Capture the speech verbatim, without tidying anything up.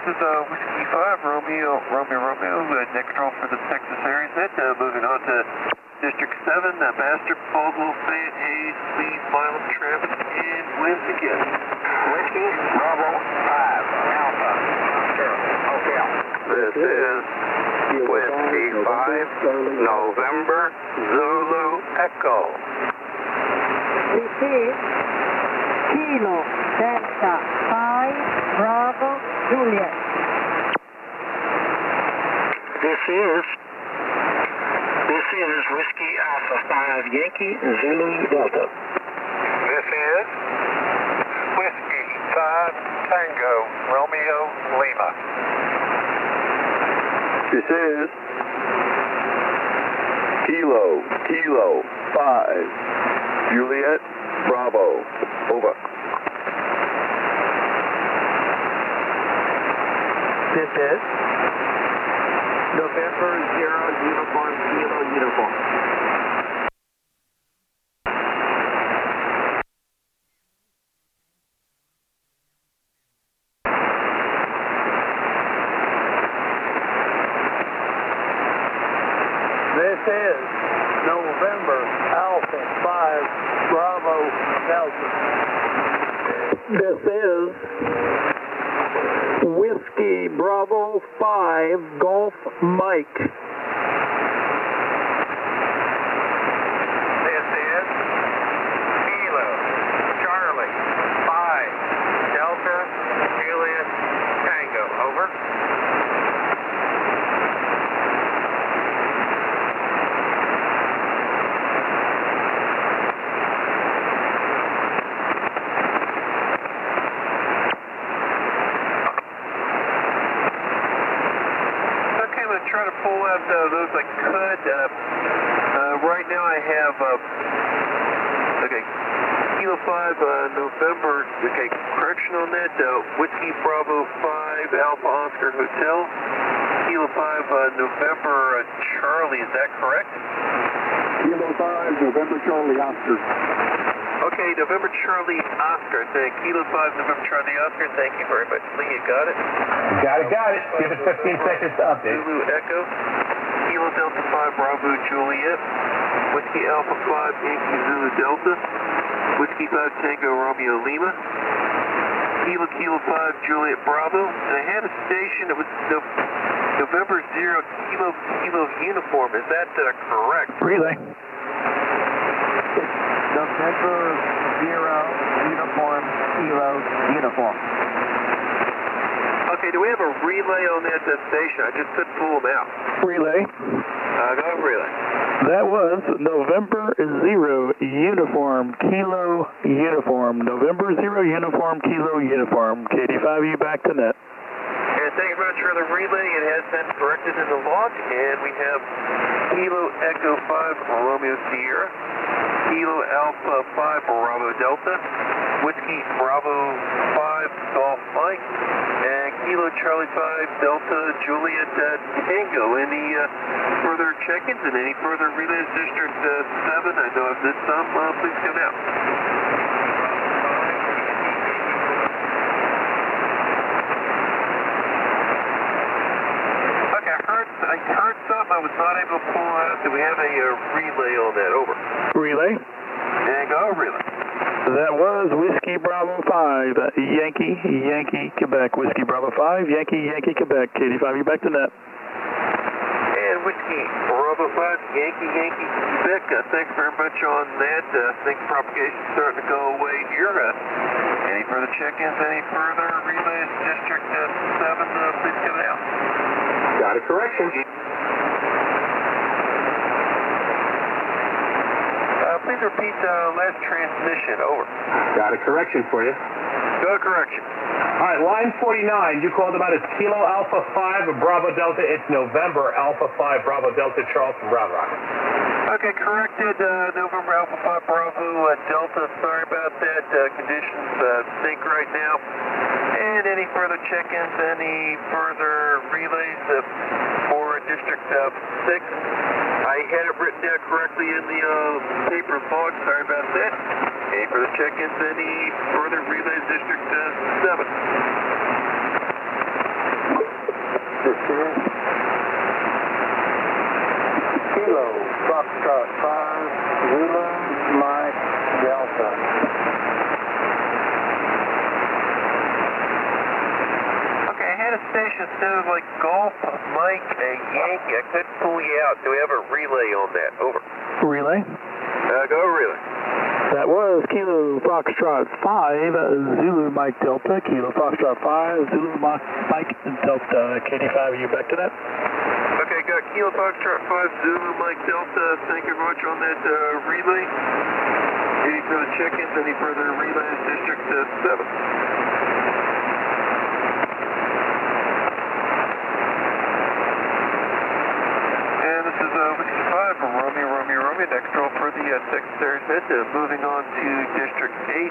this is uh, Whiskey five, Romeo, Romeo, Romeo, uh, net control for the Texas area set. Uh, moving on to District seven, uh, Master, Fogel, Fayette, Hayes, Lee, Milam, Travis, and winds again. Whiskey, Bravo, five, Alpha, Oscar, Hotel. This is Whiskey five, November, Zulu, Echo. This is Kilo, Delta, five, Bravo, Juliet. This is, this is Whiskey Alpha five, Yankee, Zulu, Delta. This is Whiskey five, Tango, Romeo, Lima. This is Kilo, Kilo, five, Juliet, Bravo, over. This is November zero, uniform, Kilo, uniform. This is November Alpha five Bravo Delta. This is Whiskey Bravo five Golf Mike. This is Kilo, Charlie, five, Delta, Juliet, Tango, over. Try to pull out uh, those I could. Uh, uh, right now I have, uh, okay, Kilo five, uh, November, okay, correction on that, uh, Whiskey Bravo five, Alpha Oscar Hotel, Kilo five, uh, November uh, Charlie, is that correct? Kilo five, November Charlie, Oscar. Okay, November Charlie Oscar, thank Kilo five, November Charlie Oscar, thank you very much. Lee, you got it? Got it, got it. Give it fifteen seconds to update. Zulu Echo, Kilo Delta five, Bravo Juliet, Whiskey Alpha five, Yankee Zulu Delta, Whiskey five, Tango Romeo Lima, Kilo Kilo five, Juliet Bravo, and I had a station that was no, November zero, Kilo Kilo Uniform, is that uh, correct? Relay. November zero, uniform, Kilo, uniform. Okay, do we have a relay on that uh, station? I just couldn't pull them out. Relay. Uh, go ahead, relay. That was November zero, uniform, Kilo, uniform. November zero, uniform, Kilo, uniform. K D five, you back to net. And thank you very much for the relay. It has been corrected in the log, and we have Kilo Echo five, Romeo Sierra, Kilo Alpha five, Bravo Delta, Whiskey Bravo five, Golf Mike, and Kilo Charlie five, Delta Juliet uh, Tango. Any uh, further check-ins and any further relays? District uh, seven, I know I've missed some, uh, please come out. Okay, I heard, I heard some, I was not able to pull out. Do we have a uh, relay on that? Over. Relay. And go relay. That was Whiskey Bravo five, Yankee, Yankee, Quebec. Whiskey Bravo five, Yankee, Yankee, Quebec. K D five, you back to net. And Whiskey Bravo five, Yankee, Yankee, Quebec. Uh, thanks very much on that. Uh, I think propagation's starting to go away here. Uh, any further check-ins, any further relays? District uh, seven, uh, please come out. Got a correction. Please repeat uh, last transmission, over. Got a correction for you. Go correction. All right, line forty-nine, you called about as Kilo Alpha five, Bravo Delta. It's November Alpha five, Bravo Delta, Charleston, Round Rock. Okay, corrected, uh, November Alpha five, Bravo uh, Delta. Sorry about that. Uh, conditions uh, sync right now. And any further check-ins, any further relays uh, for District uh, six? I had it written down correctly in the uh, paper log. Sorry about that. Any further check-ins, any further relays, District uh, seven? Foxtrot five, Zulu, Mike, Delta. Okay, I had a station sounded like Golf, Mike, and Yankee. I couldn't pull you out. Do we have a relay on that? Over. Relay. Uh, go relay. That was Kilo Foxtrot five, Zulu Mike Delta, Kilo Foxtrot five, Zulu Mike Delta. K D five, you back to that? Okay, got Kilo Foxtrot five, Zulu Mike Delta. Thank you very much on that uh, relay. Any further check-ins, any further relays, District uh, seven. And this is uh, Whiskey five from Romeo, Romeo, Romeo. Next roll for the uh, Secretary of Ed, uh, moving on to District eight.